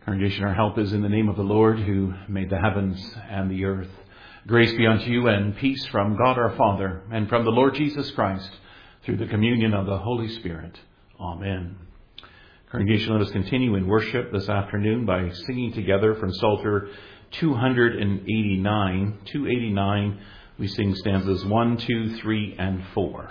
Congregation, our help is in the name of the Lord who made the heavens and the earth. Grace be unto you and peace from God our Father and from the Lord Jesus Christ through the communion of the Holy Spirit. Amen. Congregation, let us continue in worship this afternoon by singing together from Psalter 289. 289, we sing stanzas 1, 2, 3, and 4.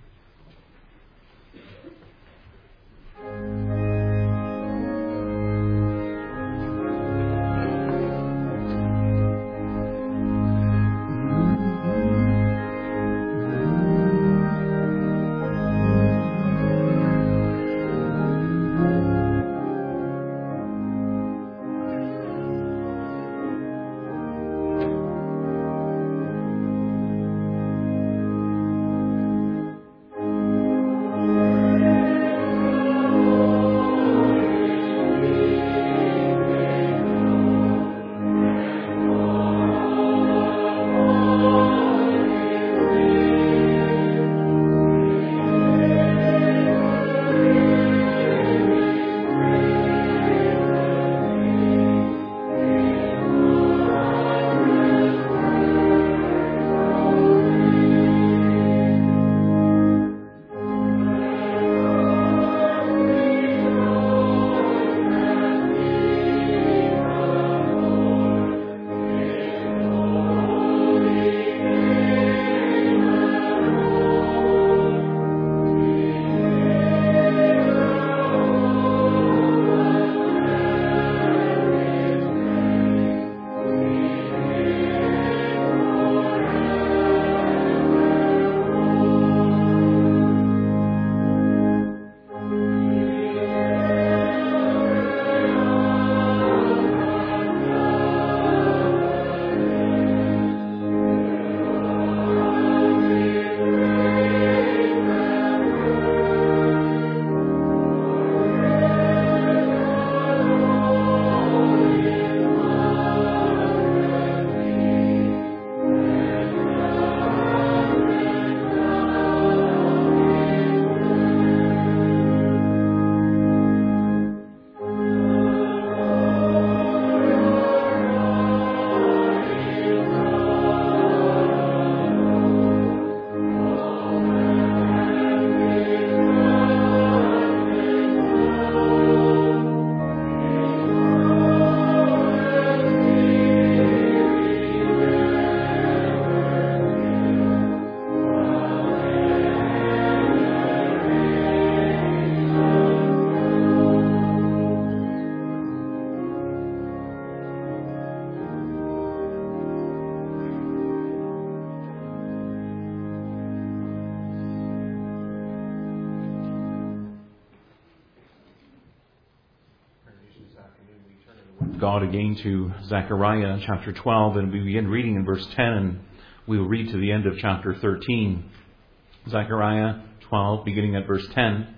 God again to Zechariah chapter 12, and we begin reading in verse 10, and we will read to the end of chapter 13. Zechariah 12, beginning at verse 10,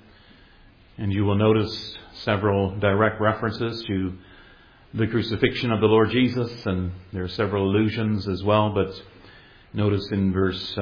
and you will notice several direct references to the crucifixion of the Lord Jesus, and there are several allusions as well, but notice in verse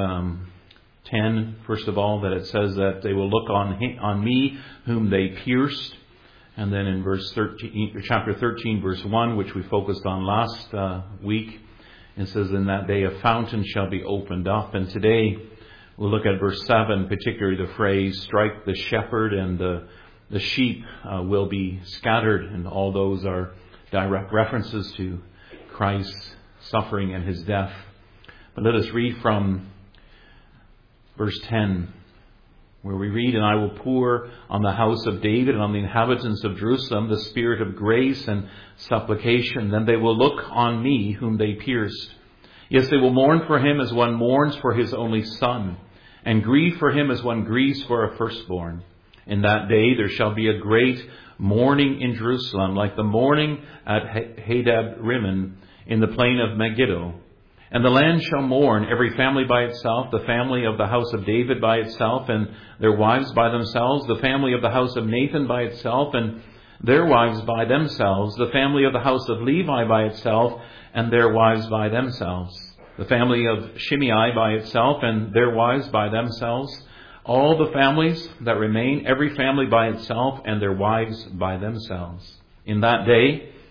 10, first of all, that it says that they will look on me whom they pierced. And then in verse 13, chapter 13, verse 1, which we focused on last week, it says, "In that day a fountain shall be opened up." And today we'll look at verse 7, particularly the phrase, "Strike the shepherd and the sheep will be scattered." And all those are direct references to Christ's suffering and his death. But let us read from verse 10. Where we read, "And I will pour on the house of David and on the inhabitants of Jerusalem the spirit of grace and supplication. Then they will look on me whom they pierced. Yes, they will mourn for him as one mourns for his only son, and grieve for him as one grieves for a firstborn. In that day there shall be a great mourning in Jerusalem, like the mourning at Hadad Rimmon in the plain of Megiddo. And the land shall mourn, every family by itself, the family of the house of David by itself, and their wives by themselves, the family of the house of Nathan by itself, and their wives by themselves, the family of the house of Levi by itself, and their wives by themselves, the family of Shimei by itself, and their wives by themselves, all the families that remain, every family by itself, and their wives by themselves. In that day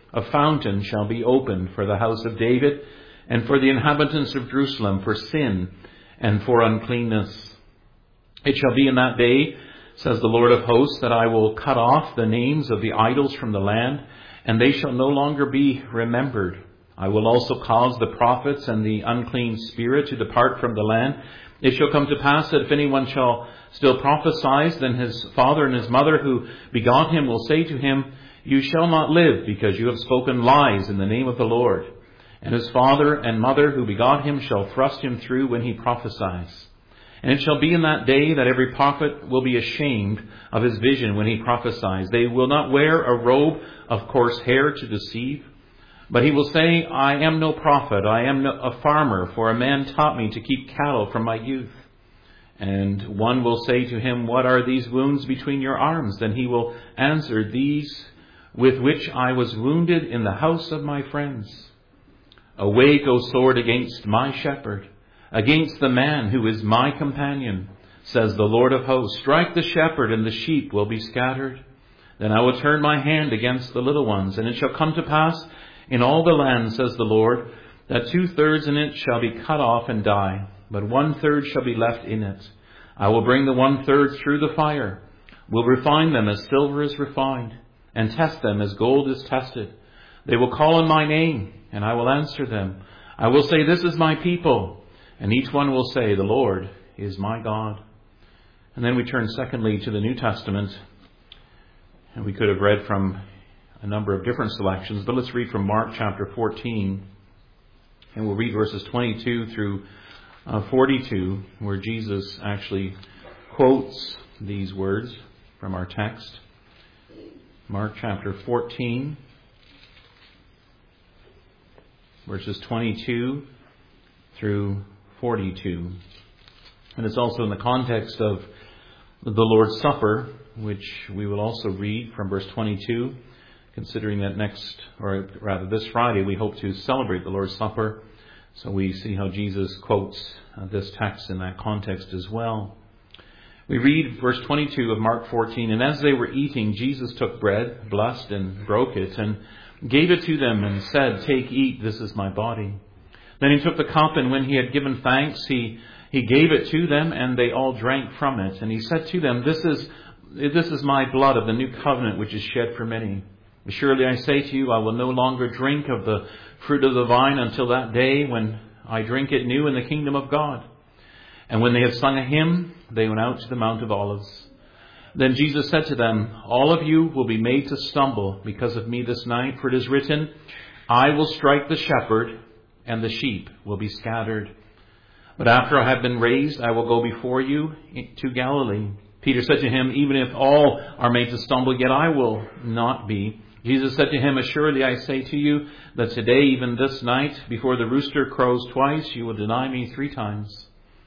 a fountain shall be opened for the house of David and for the inhabitants of Jerusalem for sin and for uncleanness. It shall be in that day, says the Lord of hosts, that I will cut off the names of the idols from the land, and they shall no longer be remembered. I will also cause the prophets and the unclean spirit to depart from the land. It shall come to pass that if anyone shall still prophesy, then his father and his mother who begot him will say to him, You shall not live, because you have spoken lies in the name of the Lord. And his father and mother who begot him shall thrust him through when he prophesies. And it shall be in that day that every prophet will be ashamed of his vision when he prophesies. They will not wear a robe of coarse hair to deceive, but he will say, I am no prophet, I am a farmer, for a man taught me to keep cattle from my youth. And one will say to him, What are these wounds between your arms? Then he will answer, These with which I was wounded in the house of my friends. Awake, O sword, against my shepherd, against the man who is my companion, says the Lord of hosts. Strike the shepherd, and the sheep will be scattered. Then I will turn my hand against the little ones, and it shall come to pass in all the land, says the Lord, that 2/3 in it shall be cut off and die, but 1/3 shall be left in it. I will bring the 1/3 through the fire, will refine them as silver is refined, and test them as gold is tested. They will call on my name, and I will answer them. I will say, This is my people. And each one will say, The Lord is my God. And then we turn secondly to the New Testament. And we could have read from a number of different selections, but let's read from Mark chapter 14. And we'll read verses 22 through 42, where Jesus actually quotes these words from our text. Mark chapter 14, verses 22 through 42. And it's also in the context of the Lord's Supper, which we will also read from verse 22, considering that this Friday, we hope to celebrate the Lord's Supper. So we see how Jesus quotes this text in that context as well. We read verse 22 of Mark 14, And as they were eating, Jesus took bread, blessed and broke it, and gave it to them and said, Take, eat, this is my body. Then he took the cup, and when he had given thanks, he gave it to them, and they all drank from it. And he said to them, This is my blood of the new covenant, which is shed for many. Surely I say to you, I will no longer drink of the fruit of the vine until that day when I drink it new in the kingdom of God. And when they had sung a hymn, they went out to the Mount of Olives. Then Jesus said to them, All of you will be made to stumble because of me this night, for it is written, I will strike the shepherd, and the sheep will be scattered. But after I have been raised, I will go before you to Galilee. Peter said to him, Even if all are made to stumble, yet I will not be. Jesus said to him, Assuredly I say to you, that today, even this night, before the rooster crows twice, you will deny me 3 times.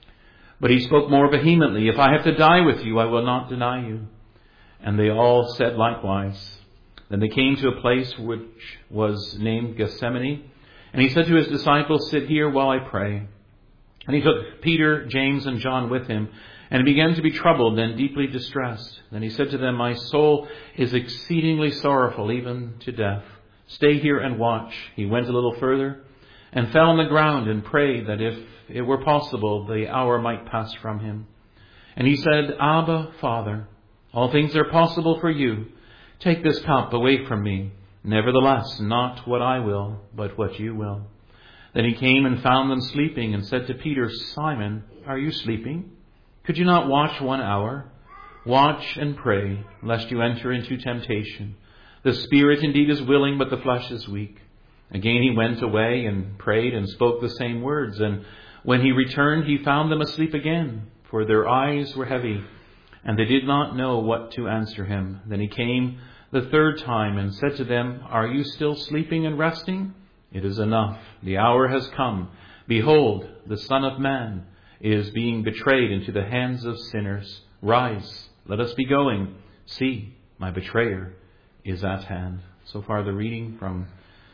But he spoke more vehemently, If I have to die with you, I will not deny you. And they all said likewise. Then they came to a place which was named Gethsemane. And he said to his disciples, Sit here while I pray. And he took Peter, James, and John with him, and began to be troubled and deeply distressed. Then he said to them, My soul is exceedingly sorrowful, even to death. Stay here and watch. He went a little further and fell on the ground and prayed that if it were possible, the hour might pass from him. And he said, Abba, Father, all things are possible for you. Take this cup away from me. Nevertheless, not what I will, but what you will. Then he came and found them sleeping and said to Peter, Simon, are you sleeping? Could you not watch 1 hour? Watch and pray, lest you enter into temptation. The spirit indeed is willing, but the flesh is weak. Again he went away and prayed and spoke the same words. And when he returned, he found them asleep again, for their eyes were heavy, and they did not know what to answer him. Then he came the 3rd time and said to them, Are you still sleeping and resting? It is enough. The hour has come. Behold, the Son of Man is being betrayed into the hands of sinners. Rise, let us be going. See, my betrayer is at hand. So far the reading from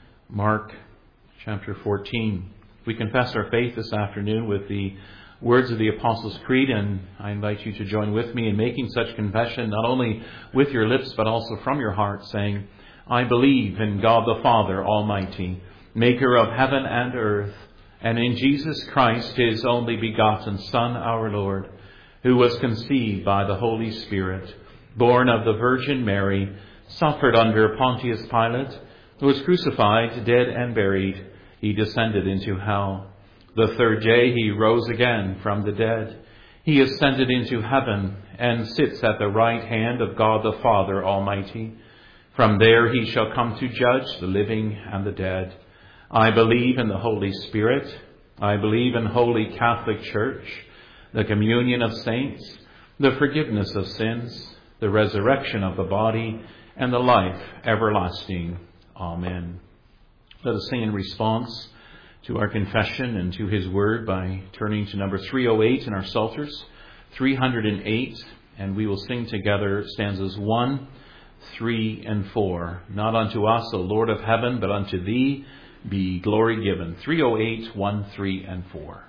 Mark chapter 14. We confess our faith this afternoon with the words of the Apostles' Creed, and I invite you to join with me in making such confession, not only with your lips, but also from your heart, saying, I believe in God the Father Almighty, maker of heaven and earth, and in Jesus Christ, his only begotten Son, our Lord, who was conceived by the Holy Spirit, born of the Virgin Mary, suffered under Pontius Pilate, was crucified, dead, and buried. He descended into hell. The third day he rose again from the dead. He ascended into heaven and sits at the right hand of God the Father Almighty. From there he shall come to judge the living and the dead. I believe in the Holy Spirit. I believe in Holy Catholic Church, the communion of saints, the forgiveness of sins, the resurrection of the body, and the life everlasting. Amen. Let us sing in response to our confession and to his word by turning to number 308 in our Psalters, 308, and we will sing together stanzas 1, 3, and 4. Not unto us, O Lord of heaven, but unto thee be glory given. 308, 1, 3, and 4.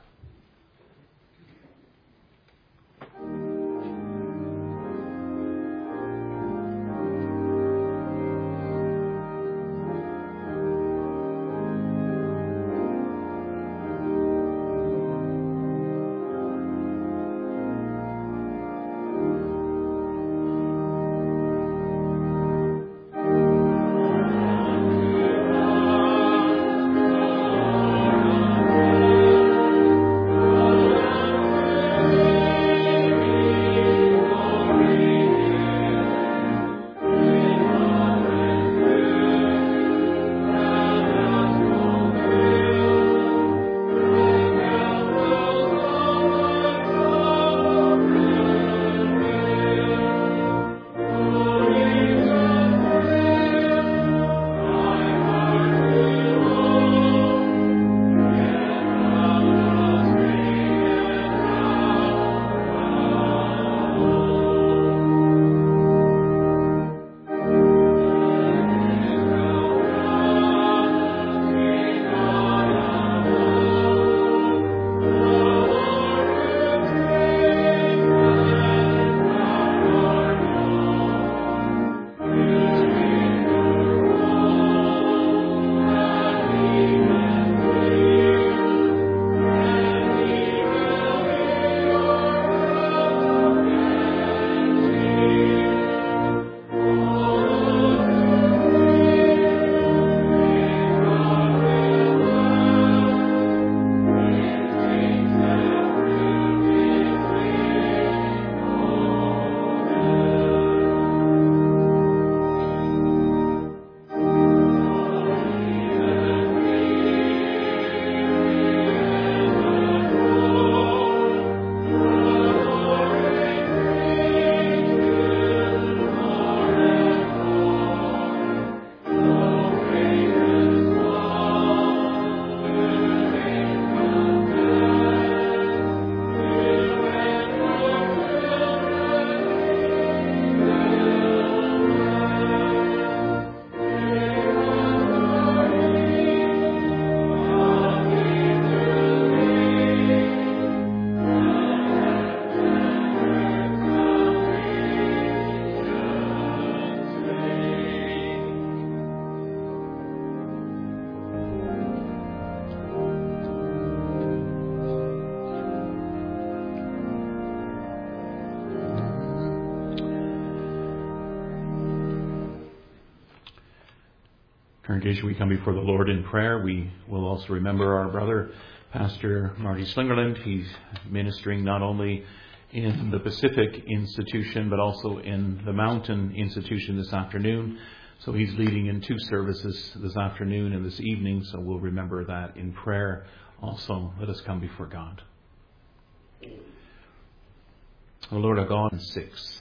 Congregation, we come before the Lord in prayer. We will also remember our brother, Pastor Marty Slingerland. He's ministering not only in the Pacific Institution, but also in the Mountain Institution this afternoon. So he's leading in 2 services this afternoon and this evening, so we'll remember that in prayer also. Let us come before God. O Lord our God, 6.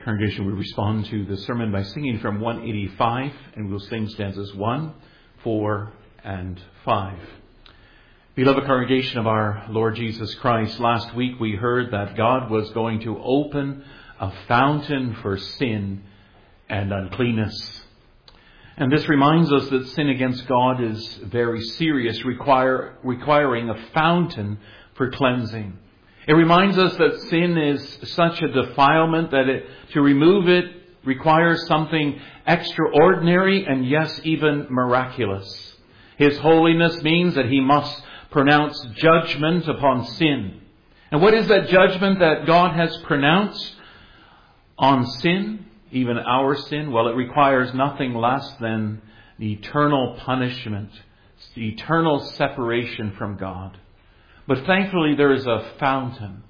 Congregation, we respond to the sermon by singing from 185, and we'll sing stanzas 1, 4, and 5. Beloved congregation of our Lord Jesus Christ, last week we heard that God was going to open a fountain for sin and uncleanness. And this reminds us that sin against God is very serious, requiring a fountain for cleansing. It reminds us that sin is such a defilement that to remove it requires something extraordinary and yes, even miraculous. His holiness means that He must pronounce judgment upon sin. And what is that judgment that God has pronounced on sin, even our sin? Well, it requires nothing less than the eternal punishment, the eternal separation from God. But thankfully there is a fountain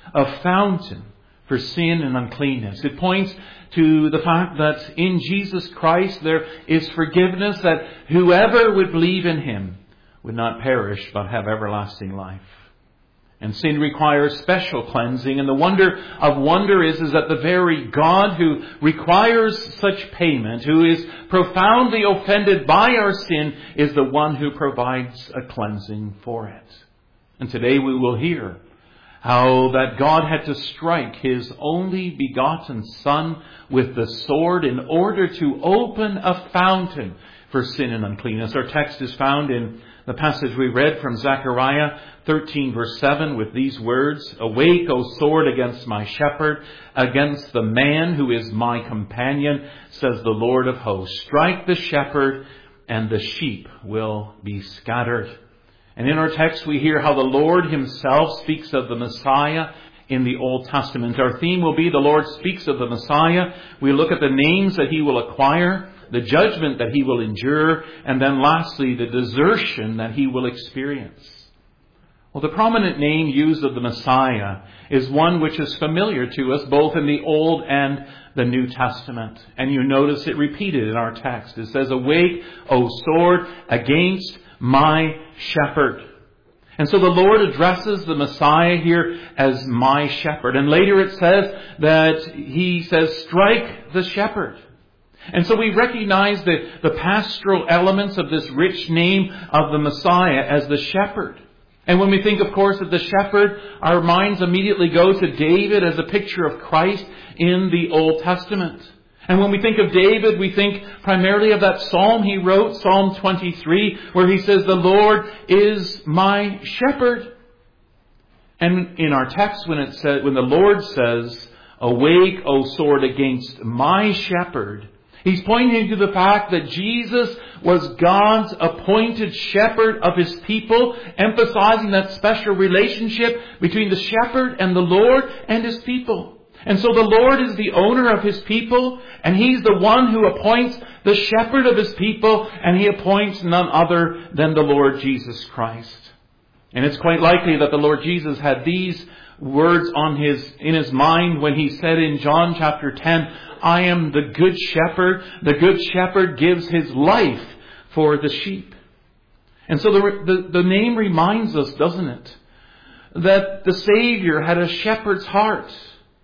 for sin and uncleanness. It points to the fact that in Jesus Christ there is forgiveness, that whoever would believe in Him would not perish but have everlasting life. And sin requires special cleansing, and the wonder is that the very God who requires such payment, who is profoundly offended by our sin, is the one who provides a cleansing for it. And today we will hear how that God had to strike His only begotten Son with the sword in order to open a fountain for sin and uncleanness. Our text is found in the passage we read from Zechariah 13 verse 7 with these words, "Awake, O sword, against my shepherd, against the man who is my companion, says the Lord of hosts. Strike the shepherd, and the sheep will be scattered." And in our text we hear how the Lord Himself speaks of the Messiah in the Old Testament. Our theme will be the Lord speaks of the Messiah. We look at the names that He will acquire, the judgment that He will endure, and then lastly, the desertion that He will experience. Well, the prominent name used of the Messiah is one which is familiar to us both in the Old and the New Testament. And you notice it repeated in our text. It says, "Awake, O sword, against my shepherd." And so the Lord addresses the Messiah here as my shepherd. And later it says that He says, "Strike the shepherd." And so we recognize the pastoral elements of this rich name of the Messiah as the shepherd. And when we think, of course, of the shepherd, our minds immediately go to David as a picture of Christ in the Old Testament. And when we think of David, we think primarily of that psalm he wrote, Psalm 23, where he says, "The Lord is my shepherd." And in our text, when the Lord says, "Awake, O sword, against my shepherd," He's pointing to the fact that Jesus was God's appointed shepherd of His people, emphasizing that special relationship between the shepherd and the Lord and His people. And so the Lord is the owner of His people, and He's the one who appoints the shepherd of His people, and He appoints none other than the Lord Jesus Christ. And it's quite likely that the Lord Jesus had these words in His mind when He said in John chapter 10, "I am the good shepherd. The good shepherd gives his life for the sheep." And so the name reminds us, doesn't it, that the Savior had a shepherd's heart.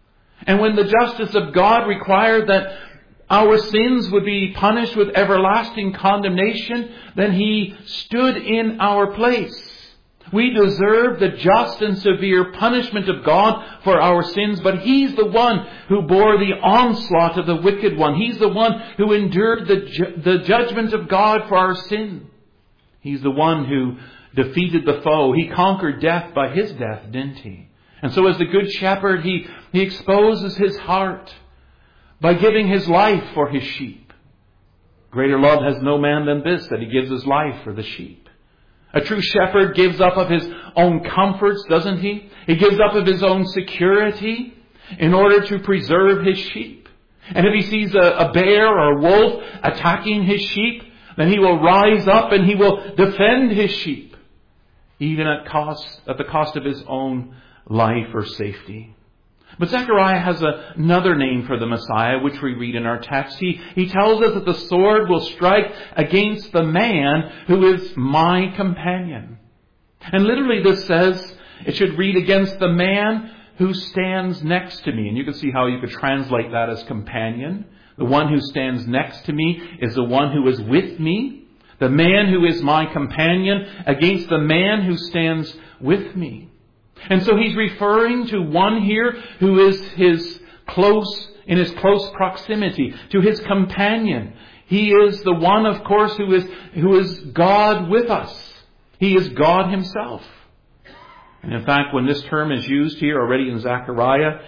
And when the justice of God required that our sins would be punished with everlasting condemnation, then He stood in our place. We deserve the just and severe punishment of God for our sins, but He's the one who bore the onslaught of the wicked one. He's the one who endured the judgment of God for our sin. He's the one who defeated the foe. He conquered death by His death, didn't He? And so as the Good Shepherd, He exposes His heart by giving His life for His sheep. Greater love has no man than this, that He gives His life for the sheep. A true shepherd gives up of his own comforts, doesn't he? He gives up of his own security in order to preserve his sheep. And if he sees a bear or a wolf attacking his sheep, then he will rise up and he will defend his sheep, even at the cost of his own life or safety. But Zechariah has another name for the Messiah, which we read in our text. He tells us that the sword will strike against the man who is my companion. And literally this says, it should read against the man who stands next to me. And you can see how you could translate that as companion. The one who stands next to me is the one who is with me. The man who is my companion against the man who stands with me. And so he's referring to one here who is in his close proximity, to his companion. He is the one, of course, who is God with us. He is God himself. And in fact, when this term is used here already in Zechariah,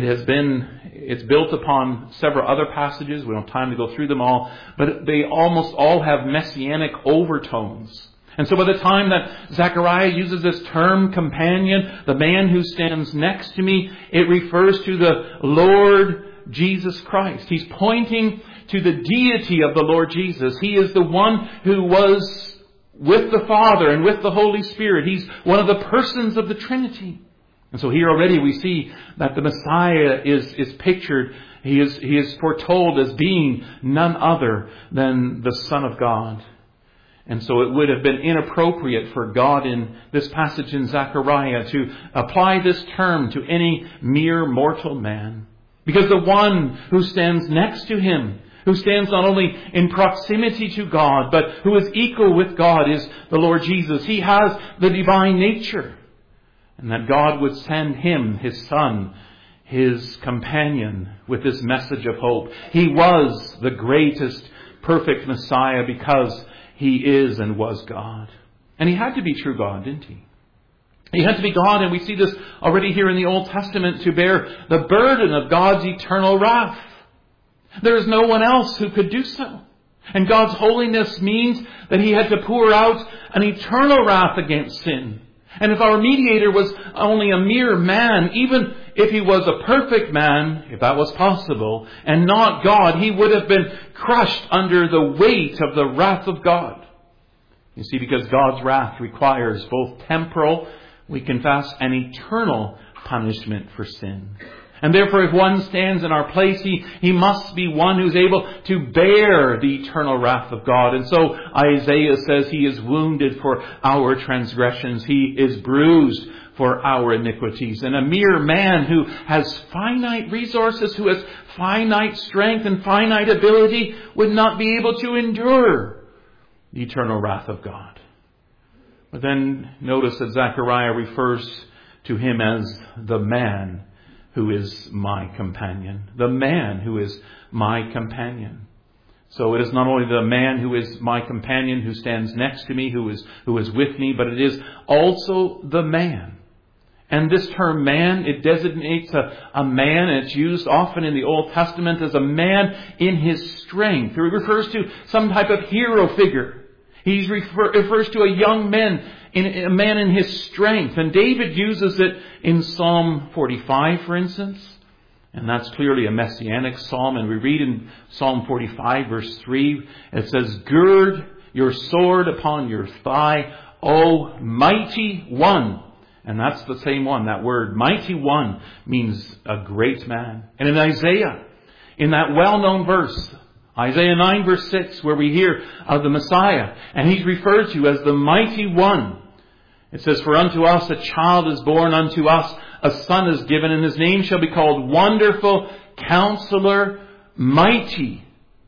it's built upon several other passages. We don't have time to go through them all, but they almost all have messianic overtones. And so by the time that Zechariah uses this term, companion, the man who stands next to me, it refers to the Lord Jesus Christ. He's pointing to the deity of the Lord Jesus. He is the one who was with the Father and with the Holy Spirit. He's one of the persons of the Trinity. And so here already we see that the Messiah is pictured. He is foretold as being none other than the Son of God. And so it would have been inappropriate for God in this passage in Zechariah to apply this term to any mere mortal man. Because the one who stands next to him, who stands not only in proximity to God, but who is equal with God, is the Lord Jesus. He has the divine nature. And that God would send him, his Son, his companion, with this message of hope. He was the greatest perfect Messiah because he is and was God. And he had to be true God, didn't he? He had to be God, and we see this already here in the Old Testament, to bear the burden of God's eternal wrath. There is no one else who could do so. And God's holiness means that he had to pour out an eternal wrath against sin. And if our mediator was only a mere man, even if he was a perfect man, if that was possible, and not God, he would have been crushed under the weight of the wrath of God. You see, because God's wrath requires both temporal, we confess, and eternal punishment for sin. And therefore, if one stands in our place, he must be one who's able to bear the eternal wrath of God. And so Isaiah says he is wounded for our transgressions. He is bruised for our iniquities. And a mere man who has finite resources, who has finite strength and finite ability, would not be able to endure the eternal wrath of God. But then notice that Zechariah refers to him as the man who is my companion. The man who is my companion. So it is not only the man who is my companion, who stands next to me, who is with me, but it is also the man. And this term man, it designates a man, and it's used often in the Old Testament as a man in his strength. It refers to some type of hero figure. He refers to a young man, a man in his strength. And David uses it in Psalm 45, for instance. And that's clearly a messianic psalm. And we read in Psalm 45, verse 3, it says, "Gird your sword upon your thigh, O mighty one." And that's the same one. That word, mighty one, means a great man. And in Isaiah, in that well-known verse, Isaiah 9, verse 6, where we hear of the Messiah, and he's referred to as the mighty one. It says, "For unto us a child is born, unto us a son is given, and his name shall be called Wonderful, Counselor, Mighty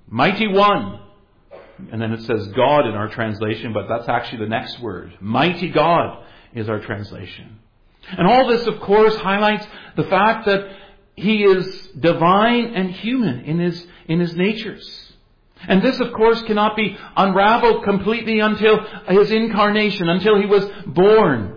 One." And then it says God in our translation, but that's actually the next word. Mighty God is our translation. And all this, of course, highlights the fact that he is divine and human in his natures. And this, of course, cannot be unraveled completely until his incarnation, until he was born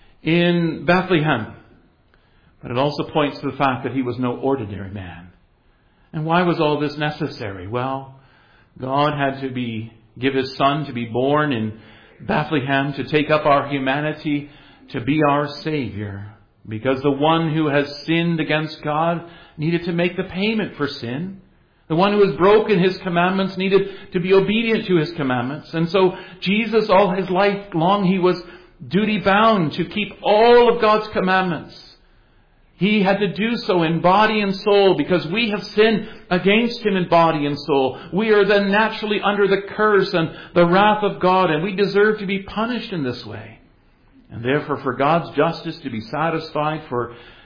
in Bethlehem. But it also points to the fact that he was no ordinary man. And why was all this necessary? Well, God had to give his son to be born in Bethlehem, to take up our humanity, to be our Savior. Because the one who has sinned against God needed to make the payment for sin. The one who has broken his commandments needed to be obedient to his commandments. And so Jesus, all his life long, he was duty bound to keep all of God's commandments. He had to do so in body and soul because we have sinned against him in body and soul. We are then naturally under the curse and the wrath of God, and we deserve to be punished in this way. And therefore, for God's justice to be satisfied, for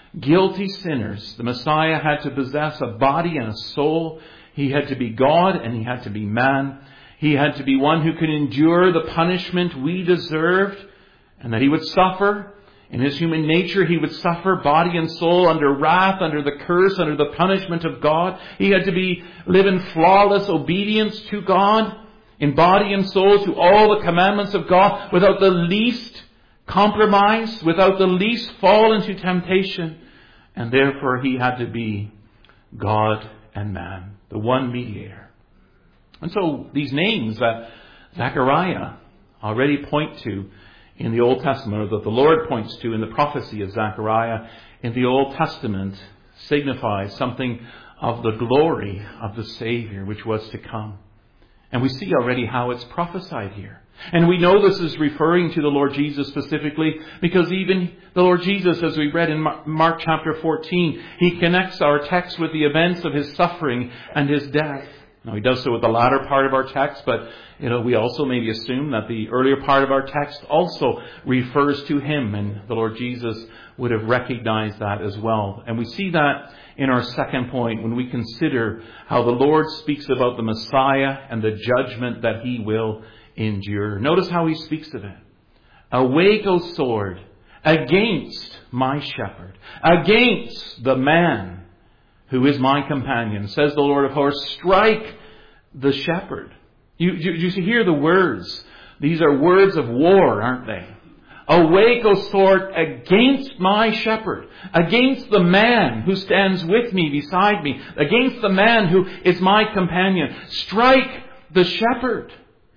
guilty sinners. The Messiah had to possess a body and a soul. He had to be God and he had to be man. He had to be one who could endure the punishment we deserved, and that he would suffer. In his human nature, he would suffer body and soul under wrath, under the curse, under the punishment of God. He had to live in flawless obedience to God, in body and soul, to all the commandments of God, without the least compromise, without the least fall into temptation. And therefore, he had to be God and man, the one mediator. And so, these names that Zechariah already point to in the Old Testament, or that the Lord points to in the prophecy of Zechariah in the Old Testament, signifies something of the glory of the Savior which was to come. And we see already how it's prophesied here. And we know this is referring to the Lord Jesus specifically, because even the Lord Jesus, as we read in Mark chapter 14, he connects our text with the events of his suffering and his death. Now, he does so with the latter part of our text, but we also maybe assume that the earlier part of our text also refers to him, and the Lord Jesus would have recognized that as well. And we see that in our second point when we consider how the Lord speaks about the Messiah and the judgment that he will endure. Notice how he speaks of it. Awake, O sword, against my shepherd, against the man who is my companion, says the Lord of hosts. Strike the shepherd. You hear the words. These are words of war, aren't they? Awake, O sword, against my shepherd, against the man who stands with me, beside me, against the man who is my companion. Strike the shepherd.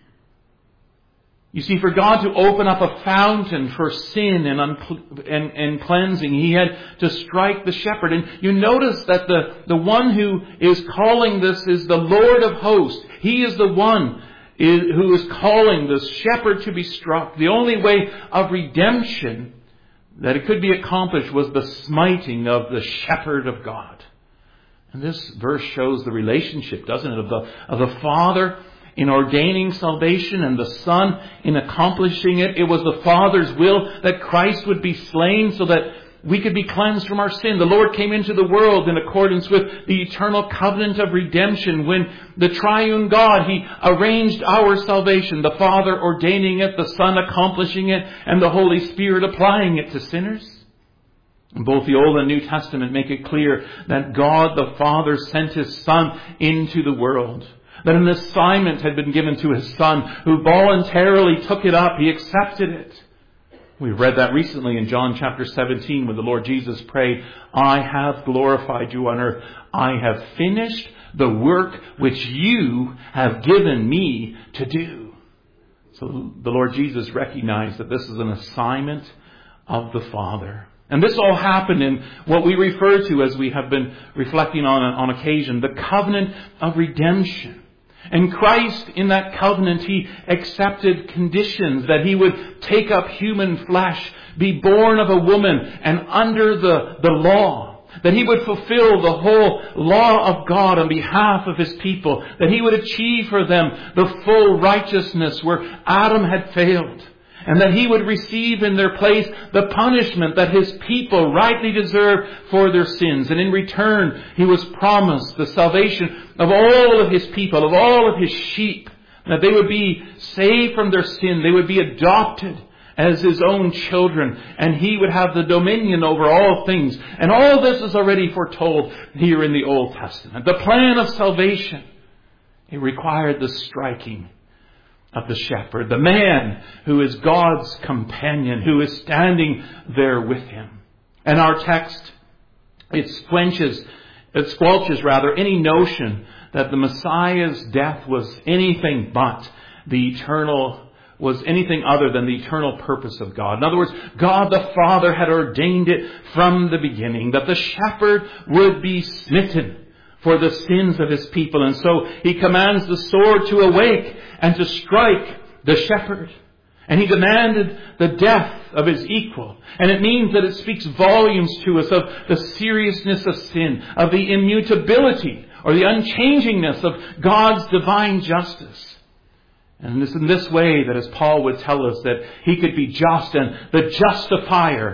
You see, for God to open up a fountain for sin and cleansing, he had to strike the shepherd. And you notice that the one who is calling this is the Lord of hosts. He is the one who is calling the shepherd to be struck. The only way of redemption that it could be accomplished was the smiting of the shepherd of God. And this verse shows the relationship, doesn't it, of the Father in ordaining salvation and the Son in accomplishing it. It was the Father's will that Christ would be slain so that we could be cleansed from our sin. The Lord came into the world in accordance with the eternal covenant of redemption when the triune God, he arranged our salvation, the Father ordaining it, the Son accomplishing it, and the Holy Spirit applying it to sinners. Both the Old and New Testament make it clear that God the Father sent his Son into the world. That an assignment had been given to his Son, who voluntarily took it up. He accepted it. We read that recently in John chapter 17 when the Lord Jesus prayed, I have glorified you on earth. I have finished the work which you have given me to do. So the Lord Jesus recognized that this is an assignment of the Father. And this all happened in what we refer to, as we have been reflecting on occasion, the covenant of redemption. And Christ, in that covenant, he accepted conditions that he would take up human flesh, be born of a woman and under the law. That he would fulfill the whole law of God on behalf of his people. That he would achieve for them the full righteousness where Adam had failed. And that he would receive in their place the punishment that his people rightly deserved for their sins. And in return, he was promised the salvation of all of his people, of all of his sheep. That they would be saved from their sin. They would be adopted as his own children. And he would have the dominion over all things. And all this is already foretold here in the Old Testament. The plan of salvation, it required the striking of the shepherd, the man who is God's companion, who is standing there with him. And our text, it squelches any notion that the Messiah's death was anything other than the eternal purpose of God. In other words, God the Father had ordained it from the beginning that the shepherd would be smitten for the sins of his people. And so he commands the sword to awake and to strike the shepherd. And he demanded the death of his equal. And it means that it speaks volumes to us of the seriousness of sin, of the immutability or the unchangingness of God's divine justice. And it's in this way that, as Paul would tell us, that he could be just and the justifier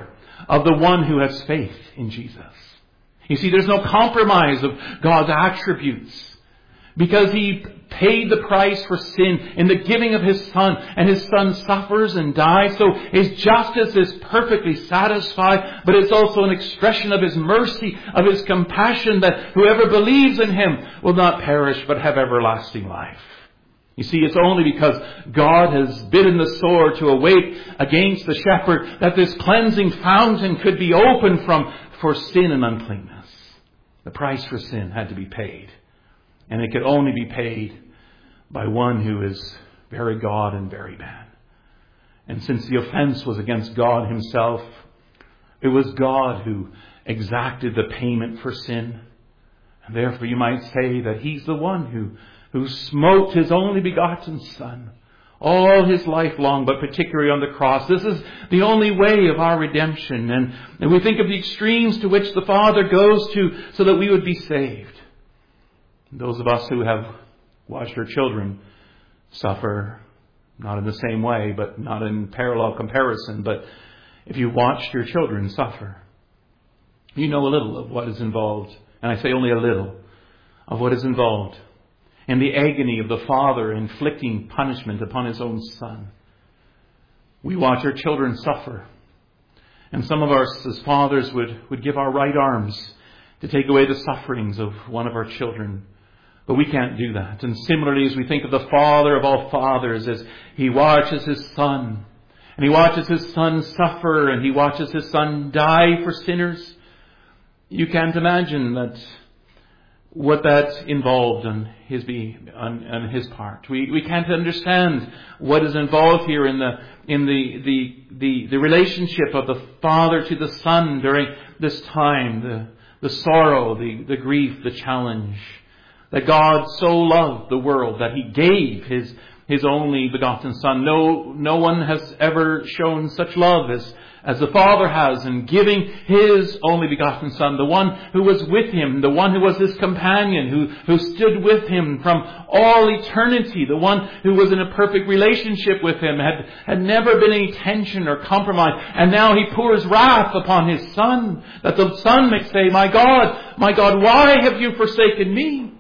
of the one who has faith in Jesus. You see, there's no compromise of God's attributes, because He paid the price for sin in the giving of His Son, and His Son suffers and dies. So His justice is perfectly satisfied, but it's also an expression of His mercy, of His compassion, that whoever believes in Him will not perish but have everlasting life. You see, it's only because God has bitten the sword to awake against the shepherd that this cleansing fountain could be opened for sin and uncleanness. The price for sin had to be paid. And it could only be paid by one who is very God and very man. And since the offense was against God Himself, it was God who exacted the payment for sin. And therefore you might say that He's the one who smote His only begotten Son all His life long, but particularly on the cross. This is the only way of our redemption. And we think of the extremes to which the Father goes to so that we would be saved. Those of us who have watched our children suffer, not in the same way, but not in parallel comparison, but if you watched your children suffer, you know a little of what is involved. And I say only a little of what is involved in the agony of the Father inflicting punishment upon His own Son. We watch our children suffer. And some of us as fathers would give our right arms to take away the sufferings of one of our children. But we can't do that. And similarly, as we think of the Father of all fathers, as He watches His Son, and He watches His Son suffer, and He watches His Son die for sinners, you can't imagine that what that involved on His part. We can't understand what is involved here in the relationship of the Father to the Son during this time, the sorrow, the grief, the challenge. That God so loved the world that He gave His only begotten Son. No one has ever shown such love as the Father has in giving His only begotten Son, the one who was with Him, the one who was His companion, who stood with Him from all eternity, the one who was in a perfect relationship with Him, had never been any tension or compromise, and now He pours wrath upon His Son, that the Son may say, my God, why have you forsaken me?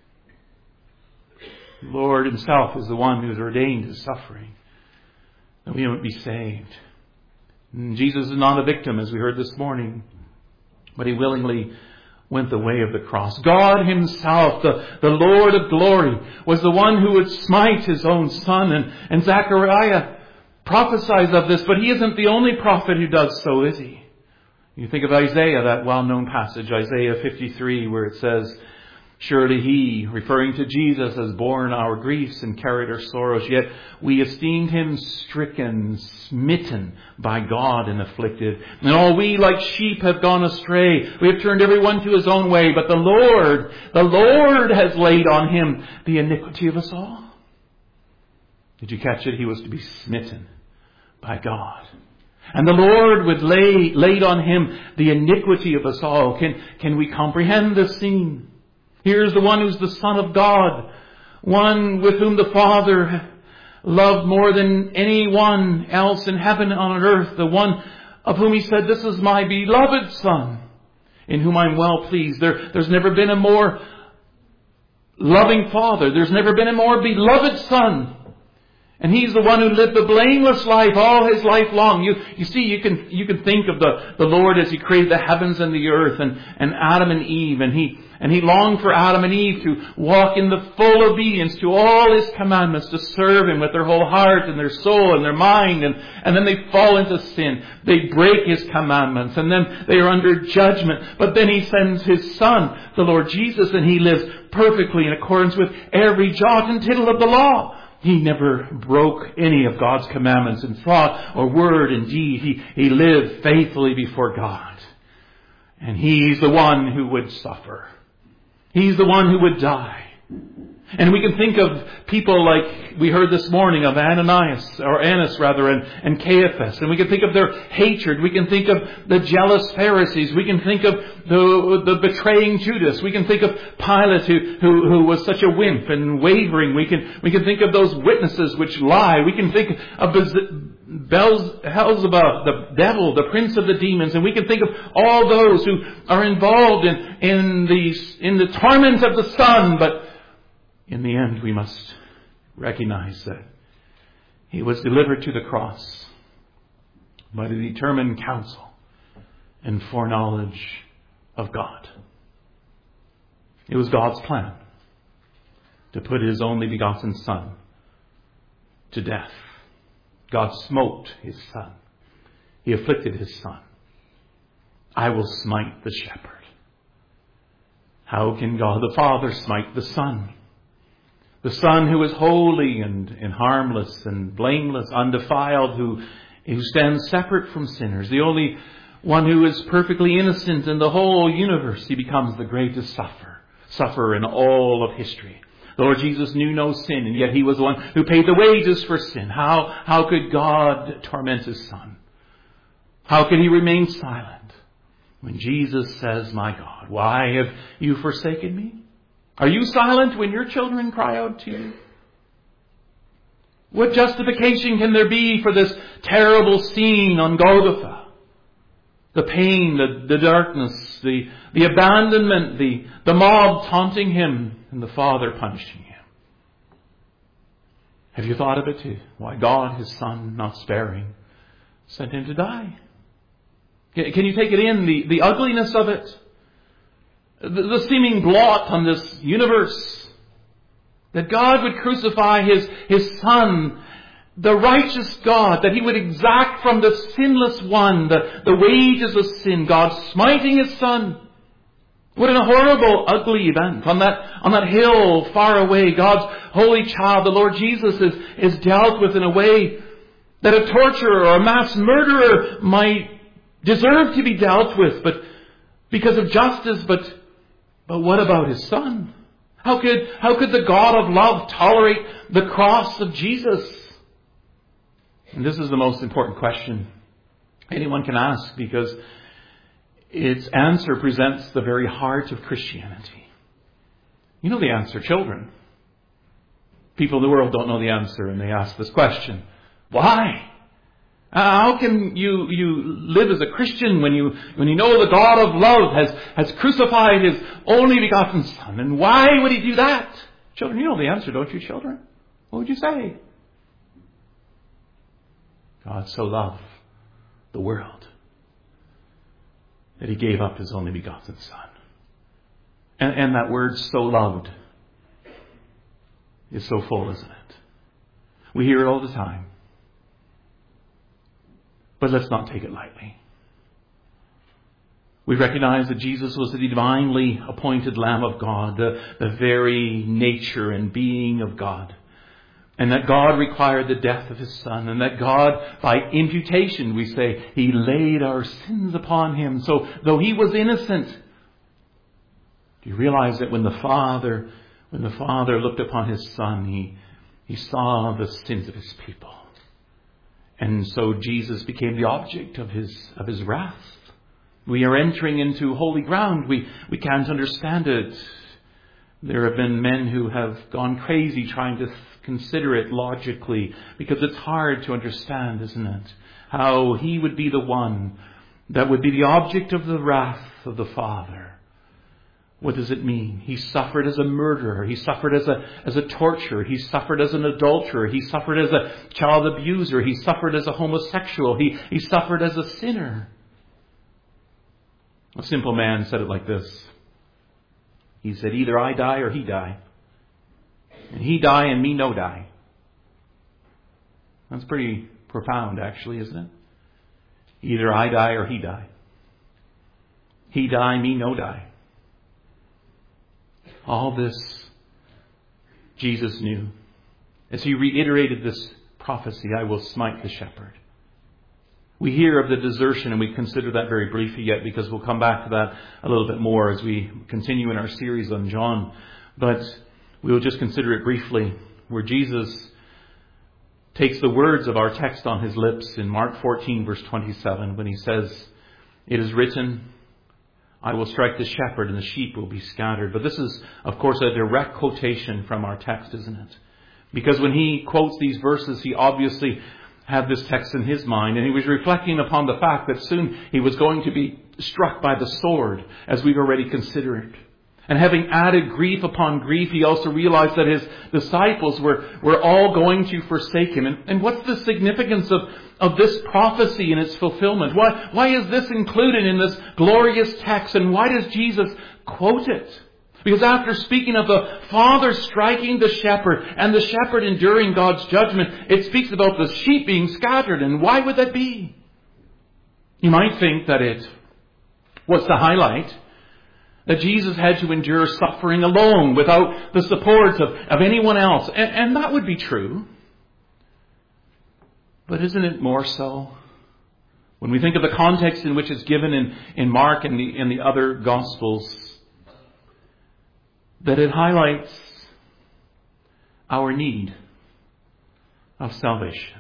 The Lord Himself is the one who is ordained to suffering, that we might be saved. And Jesus is not a victim, as we heard this morning, but He willingly went the way of the cross. God Himself, the Lord of glory, was the one who would smite His own Son. And Zechariah prophesies of this, but he isn't the only prophet who does so, is he? You think of Isaiah, that well-known passage, Isaiah 53, where it says, surely He, referring to Jesus, has borne our griefs and carried our sorrows, yet we esteemed Him stricken, smitten by God and afflicted. And all we like sheep have gone astray. We have turned everyone to his own way, but the Lord has laid on Him the iniquity of us all. Did you catch it? He was to be smitten by God. And the Lord would laid on Him the iniquity of us all. Can we comprehend this scene? Here's the one who's the Son of God, one with whom the Father loved more than anyone else in heaven and on earth, the one of whom He said, this is my beloved Son, in whom I'm well pleased. There's never been a more loving Father. There's never been a more beloved Son. And He's the one who lived the blameless life all His life long. You see, you can think of the Lord as He created the heavens and the earth and Adam and Eve. And He longed for Adam and Eve to walk in the full obedience to all His commandments, to serve Him with their whole heart and their soul and their mind. And then they fall into sin. They break His commandments. And then they are under judgment. But then He sends His Son, the Lord Jesus, and He lives perfectly in accordance with every jot and tittle of the law. He never broke any of God's commandments in thought or word and deed. He lived faithfully before God. And He's the one who would suffer. He's the one who would die. And we can think of people like we heard this morning of Annas and Caiaphas. And we can think of their hatred. We can think of the jealous Pharisees. We can think of the betraying Judas. We can think of Pilate who was such a wimp and wavering. We can think of those witnesses which lie. We can think of Beelzebub, the devil, the prince of the demons, and we can think of all those who are involved in the torment of the Son. But in the end, we must recognize that He was delivered to the cross by the determined counsel and foreknowledge of God. It was God's plan to put His only begotten Son to death. God smote His Son. He afflicted His Son. I will smite the shepherd. How can God the Father smite the Son? The Son who is holy and harmless and blameless, undefiled, who stands separate from sinners, the only one who is perfectly innocent in the whole universe. He becomes the greatest sufferer in all of history. The Lord Jesus knew no sin, and yet He was the one who paid the wages for sin. How could God torment His Son? How could He remain silent when Jesus says, "My God, why have you forsaken me?" Are you silent when your children cry out to you? What justification can there be for this terrible scene on Golgotha? The pain, the darkness, the abandonment, the mob taunting Him, and the Father punishing Him. Have you thought of it too? Why God, His Son, not sparing, sent Him to die? Can you take it in, the ugliness of it? The seeming blot on this universe. That God would crucify His Son, the righteous God, that He would exact from the sinless one the wages of sin, God smiting His Son. What a horrible, ugly event. On that hill far away, God's holy child, the Lord Jesus, is dealt with in a way that a torturer or a mass murderer might deserve to be dealt with, but because of justice. But what about His Son? How could the God of love tolerate the cross of Jesus? And this is the most important question anyone can ask, because its answer presents the very heart of Christianity. You know the answer, children. People in the world don't know the answer, and they ask this question: why? How can you live as a Christian when you know the God of love has crucified His only begotten Son? And why would He do that? Children, you know the answer, don't you, children? What would you say? God so loved the world that He gave up His only begotten Son. And that word, "so loved," is so full, isn't it? We hear it all the time. But let's not take it lightly. We recognize that Jesus was the divinely appointed Lamb of God, the very nature and being of God. And that God required the death of His Son. And that God, by imputation, we say, He laid our sins upon Him. So, though He was innocent, do you realize that when the Father looked upon His Son, He saw the sins of His people. And so Jesus became the object of His wrath. We are entering into holy ground. We can't understand it. There have been men who have gone crazy trying to consider it logically, because it's hard to understand, isn't it? How He would be the one that would be the object of the wrath of the Father. What does it mean? He suffered as a murderer. He suffered as a torturer. He suffered as an adulterer. He suffered as a child abuser. He suffered as a homosexual. He suffered as a sinner. A simple man said it like this. He said, "Either I die or He die. And He die and me no die." That's pretty profound, actually, isn't it? Either I die or He die. He die, me no die. All this Jesus knew. As He reiterated this prophecy, "I will smite the shepherd." We hear of the desertion, and we consider that very briefly yet, because we'll come back to that a little bit more as we continue in our series on John. But we will just consider it briefly, where Jesus takes the words of our text on His lips in Mark 14, verse 27, when He says, "It is written, I will strike the shepherd and the sheep will be scattered." But this is, of course, a direct quotation from our text, isn't it? Because when He quotes these verses, He obviously had this text in his mind, and he was reflecting upon the fact that soon he was going to be struck by the sword, as we've already considered. And having added grief upon grief, he also realized that his disciples were all going to forsake him. And what's the significance of this prophecy and its fulfillment? Why is this included in this glorious text? And why does Jesus quote it? Because after speaking of the Father striking the shepherd and the shepherd enduring God's judgment, it speaks about the sheep being scattered. And why would that be? You might think that it was to highlight that Jesus had to endure suffering alone without the support of anyone else. And that would be true. But isn't it more so? When we think of the context in which it's given in Mark and the other Gospels, that it highlights our need of salvation.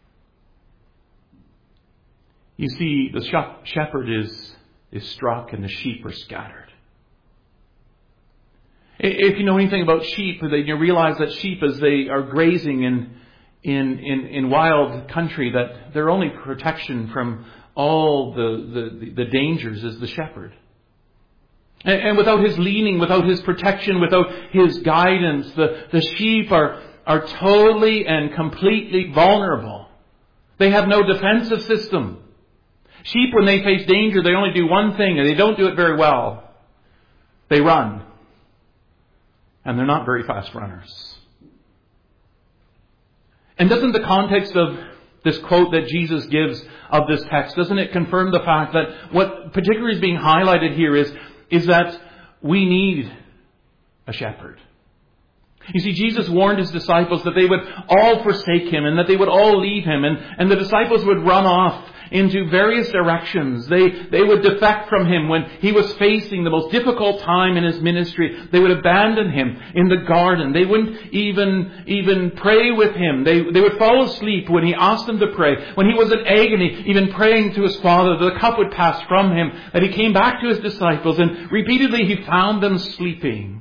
You see, the shepherd is struck and the sheep are scattered. If you know anything about sheep, then you realize that sheep, as they are grazing in wild country, that their only protection from all the dangers is the shepherd. And without his leading, without his protection, without his guidance, the sheep are totally and completely vulnerable. They have no defensive system. Sheep, when they face danger, they only do one thing, and they don't do it very well. They run. And they're not very fast runners. And doesn't the context of this quote that Jesus gives of this text, doesn't it confirm the fact that what particularly is being highlighted here is that we need a shepherd? You see, Jesus warned his disciples that they would all forsake him and that they would all leave him, and the disciples would run off into various directions. They would defect from him when he was facing the most difficult time in his ministry. They would abandon him in the garden. They wouldn't even pray with him. They would fall asleep when he asked them to pray. When he was in agony, even praying to his Father, the cup would pass from him. That he came back to his disciples, and repeatedly he found them sleeping.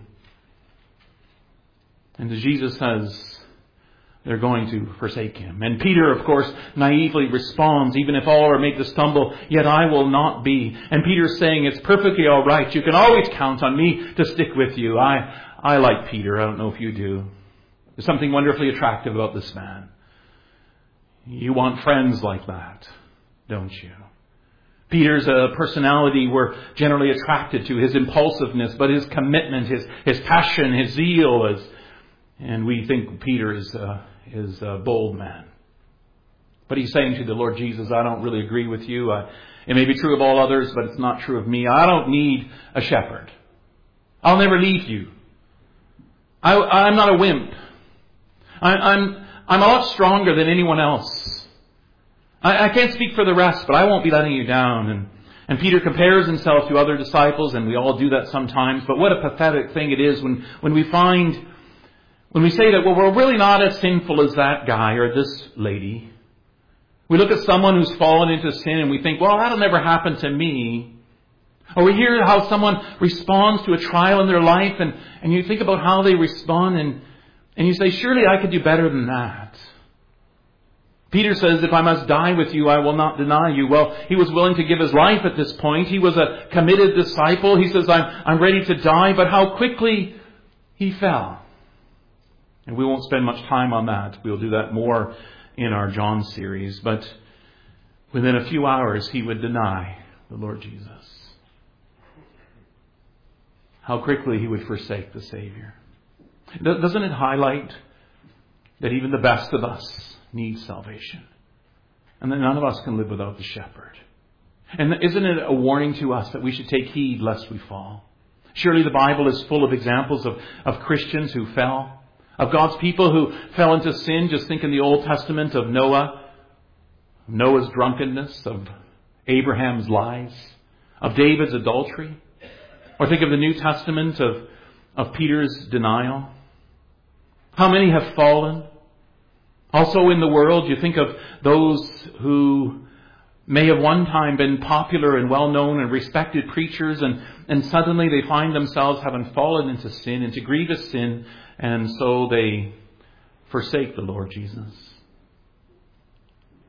And as Jesus says, they're going to forsake him. And Peter, of course, naively responds, even if all are made to stumble, yet I will not be. And Peter's saying, it's perfectly all right. You can always count on me to stick with you. I like Peter. I don't know if you do. There's something wonderfully attractive about this man. You want friends like that, don't you? Peter's personality we're generally attracted to, his impulsiveness, but his commitment, his passion, his zeal, and we think Peter is a bold man. But he's saying to the Lord Jesus, I don't really agree with you. It may be true of all others, but it's not true of me. I don't need a shepherd. I'll never leave you. I'm not a wimp. I'm a lot stronger than anyone else. I can't speak for the rest, but I won't be letting you down. And Peter compares himself to other disciples, and we all do that sometimes. But what a pathetic thing it is when we say that, well, we're really not as sinful as that guy or this lady. We look at someone who's fallen into sin and we think, well, that'll never happen to me. Or we hear how someone responds to a trial in their life and you think about how they respond and you say, surely I could do better than that. Peter says, if I must die with you, I will not deny you. Well, he was willing to give his life at this point. He was a committed disciple. He says, I'm ready to die. But how quickly he fell. And we won't spend much time on that. We'll do that more in our John series. But within a few hours, he would deny the Lord Jesus. How quickly he would forsake the Savior. Doesn't it highlight that even the best of us need salvation? And that none of us can live without the shepherd. And isn't it a warning to us that we should take heed lest we fall? Surely the Bible is full of examples of Christians who fell. Of God's people who fell into sin. Just think in the Old Testament of Noah, Noah's drunkenness, of Abraham's lies, of David's adultery. Or think of the New Testament of Peter's denial. How many have fallen? Also in the world, you think of those who may have one time been popular and well-known and respected preachers, and suddenly they find themselves having fallen into sin, into grievous sin, and so they forsake the Lord Jesus.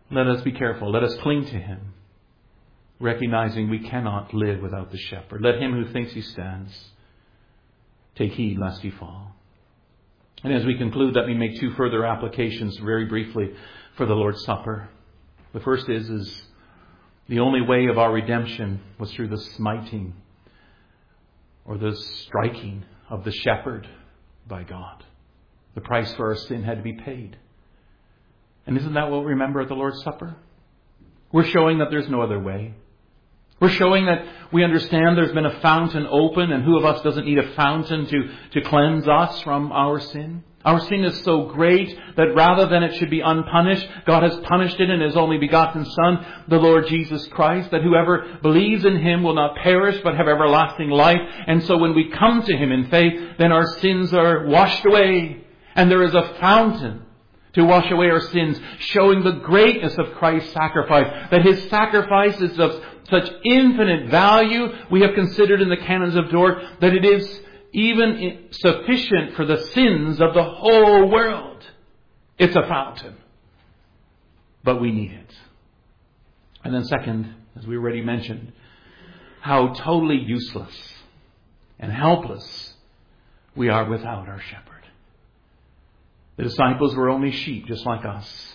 Let us be careful. Let us cling to Him, recognizing we cannot live without the shepherd. Let him who thinks he stands take heed lest he fall. And as we conclude, let me make two further applications very briefly for the Lord's Supper. The first is the only way of our redemption was through the smiting or the striking of the shepherd by God. The price for our sin had to be paid. And isn't that what we remember at the Lord's Supper? We're showing that there's no other way. We're showing that we understand there's been a fountain open, and who of us doesn't need a fountain to cleanse us from our sin? Our sin is so great that rather than it should be unpunished, God has punished it in His only begotten Son, the Lord Jesus Christ, that whoever believes in Him will not perish but have everlasting life. And so when we come to Him in faith, then our sins are washed away. And there is a fountain to wash away our sins, showing the greatness of Christ's sacrifice, that His sacrifice is of such infinite value, we have considered in the canons of Dort, that it is even sufficient for the sins of the whole world. It's a fountain. But we need it. And then second, as we already mentioned, how totally useless and helpless we are without our shepherd. The disciples were only sheep just like us.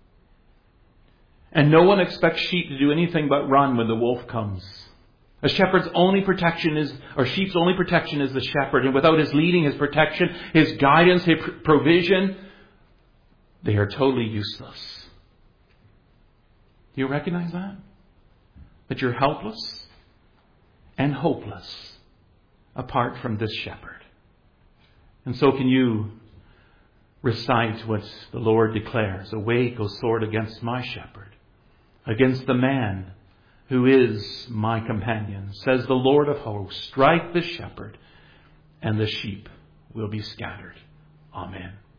And no one expects sheep to do anything but run when the wolf comes. A shepherd's only protection is, or sheep's only protection is the shepherd. And without his leading, his protection, his guidance, his provision, they are totally useless. Do you recognize that? That you're helpless and hopeless apart from this shepherd. And so can you recite what the Lord declares: awake, O sword, against my shepherd, against the man who is my companion. Says the Lord of hosts, strike the shepherd, and the sheep will be scattered. Amen.